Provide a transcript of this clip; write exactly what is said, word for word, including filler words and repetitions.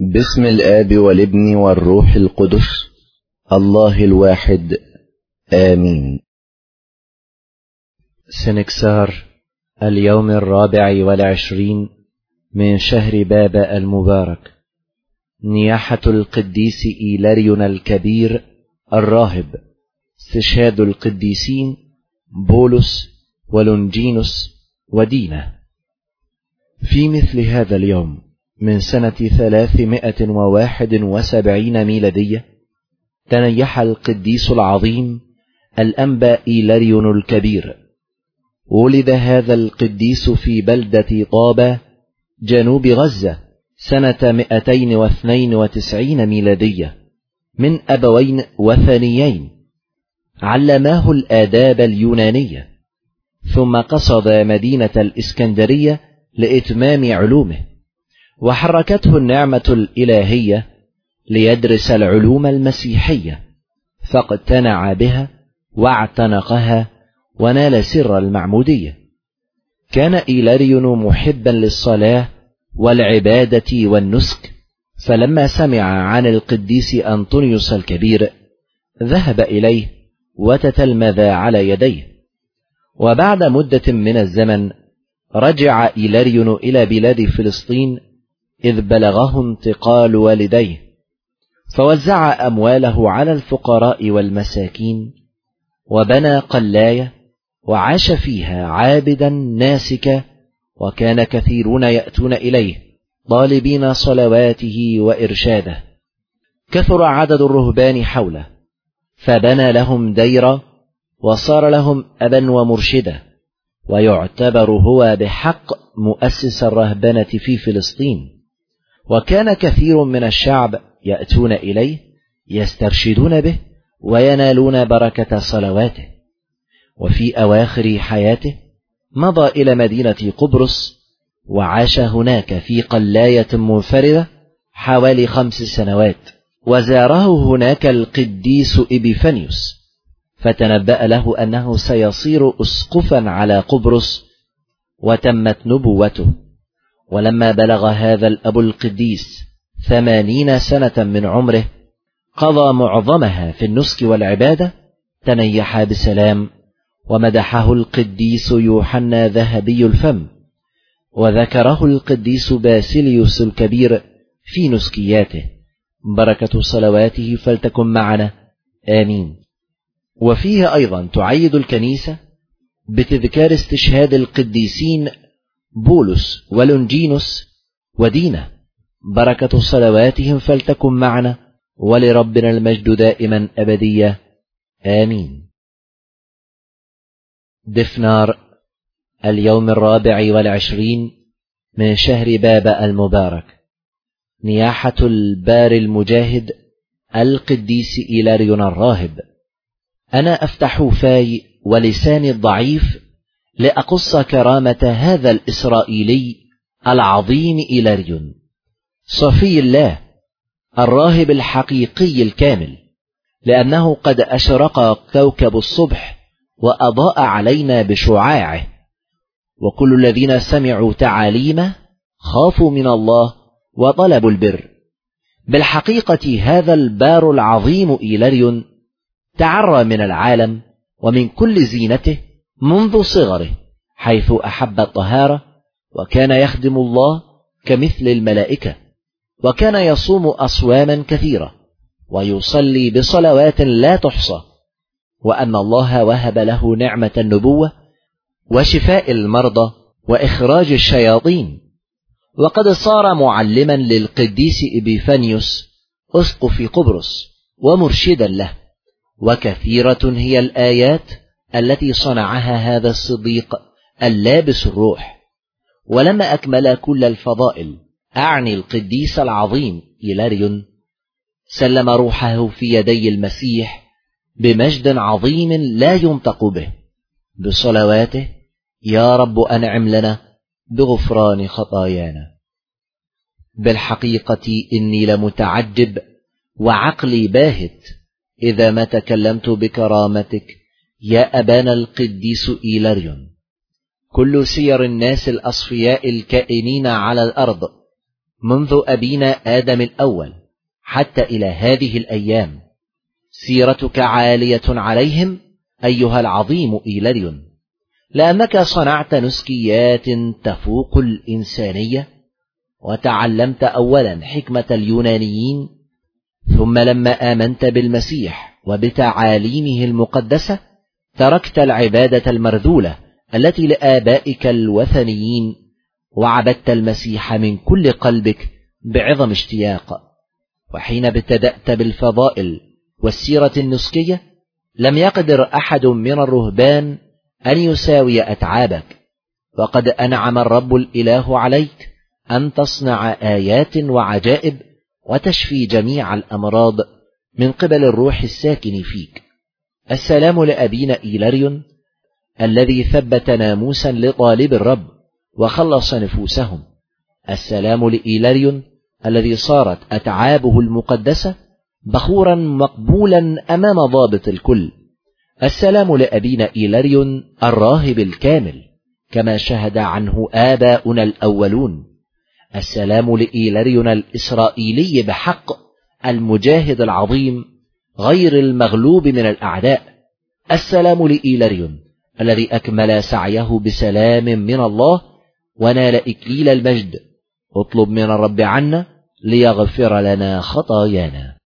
باسم الآب والابن والروح القدس الله الواحد آمين. سنكسار اليوم الرابع والعشرين من شهر بابا المبارك، نياحة القديس إيلاريون الكبير الراهب، استشهاد القديسين بولس ولونجينوس ودينا. في مثل هذا اليوم من سنة ثلاثمائة وواحد وسبعين ميلادية تنيح القديس العظيم الأنبا إيلاريون الكبير. ولد هذا القديس في بلدة طابة جنوب غزة سنة مئتين واثنين وتسعين ميلادية من أبوين وثنيين علماه الآداب اليونانية، ثم قصد مدينة الإسكندرية لإتمام علومه، وحركته النعمة الإلهية ليدرس العلوم المسيحية، فاقتنع بها واعتنقها ونال سر المعمودية. كان إيلاريون محبا للصلاة والعبادة والنسك، فلما سمع عن القديس أنطونيوس الكبير ذهب إليه وتتلمذ على يديه. وبعد مدة من الزمن رجع إيلاريون إلى بلاد فلسطين، إذ بلغه انتقال والديه، فوزع أمواله على الفقراء والمساكين، وبنى قلاية وعاش فيها عابدا ناسكا، وكان كثيرون يأتون إليه طالبين صلواته وإرشاده. كثر عدد الرهبان حوله، فبنى لهم ديرا وصار لهم أبا ومرشدا، ويعتبر هو بحق مؤسس الرهبنة في فلسطين. وكان كثير من الشعب يأتون إليه يسترشدون به وينالون بركة صلواته. وفي أواخر حياته مضى إلى مدينة قبرص، وعاش هناك في قلاية منفردة حوالي خمس سنوات. وزاره هناك القديس إبيفانيوس، فتنبأ له أنه سيصير أسقفا على قبرص، وتمت نبوته. ولما بلغ هذا الأب القديس ثمانين سنة من عمره قضى معظمها في النسك والعبادة، تنيح بسلام. ومدحه القديس يوحنا ذهبي الفم، وذكره القديس باسيليوس الكبير في نسكياته. بركة صلواته فلتكن معنا آمين. وفيه أيضا تعيد الكنيسة بتذكار استشهاد القديسين بولس ولونجينوس ودينا. بركة صلواتهم فلتكن معنا، ولربنا المجد دائما أبدية آمين. دفنار اليوم الرابع والعشرين من شهر بابا المبارك، نياحة البار المجاهد القديس إيلاريون الراهب. أنا أفتح فاي ولساني الضعيف لأقص كرامة هذا الإسرائيلي العظيم إيلاريون، صفي الله الراهب الحقيقي الكامل، لأنه قد أشرق كوكب الصبح وأضاء علينا بشعاعه، وكل الذين سمعوا تعاليمه خافوا من الله وطلبوا البر. بالحقيقة هذا البار العظيم إيلاريون تعرى من العالم ومن كل زينته منذ صغره، حيث أحب الطهارة، وكان يخدم الله كمثل الملائكة، وكان يصوم أصواما كثيرة ويصلي بصلوات لا تحصى، وأن الله وهب له نعمة النبوة وشفاء المرضى وإخراج الشياطين. وقد صار معلما للقديس إبيفانيوس أسقف قبرص ومرشدا له، وكثيرة هي الآيات التي صنعها هذا الصديق اللابس الروح. ولما أكمل كل الفضائل، أعني القديس العظيم إيلاريون، سلم روحه في يدي المسيح بمجد عظيم لا ينطق به، بصلواته: يا رب أنعم لنا بغفران خطايانا. بالحقيقة إني لمتعجب وعقلي باهت إذا ما تكلمت بكرامتك يا أبانا القديس إيلاريون. كل سير الناس الأصفياء الكائنين على الأرض منذ أبينا آدم الأول حتى إلى هذه الأيام، سيرتك عالية عليهم أيها العظيم إيلاريون، لأنك صنعت نسكيات تفوق الإنسانية، وتعلمت أولا حكمة اليونانيين، ثم لما آمنت بالمسيح وبتعاليمه المقدسة تركت العبادة المرذولة التي لآبائك الوثنيين، وعبدت المسيح من كل قلبك بعظم اشتياق. وحين ابتدأت بالفضائل والسيرة النسكية لم يقدر أحد من الرهبان أن يساوي أتعابك، وقد أنعم الرب الإله عليك أن تصنع آيات وعجائب وتشفي جميع الأمراض من قبل الروح الساكن فيك. السلام لأبينا إيلاريون الذي ثبت ناموسا لطالب الرب وخلص نفوسهم. السلام لإيلاريون الذي صارت أتعابه المقدسة بخورا مقبولا أمام ضابط الكل. السلام لأبينا إيلاريون الراهب الكامل كما شهد عنه آباؤنا الأولون. السلام لإيلاريون الإسرائيلي بحق، المجاهد العظيم غير المغلوب من الأعداء. السلام لإيلاريون الذي أكمل سعيه بسلام من الله ونال إكليل المجد. اطلب من الرب عنا ليغفر لنا خطايانا.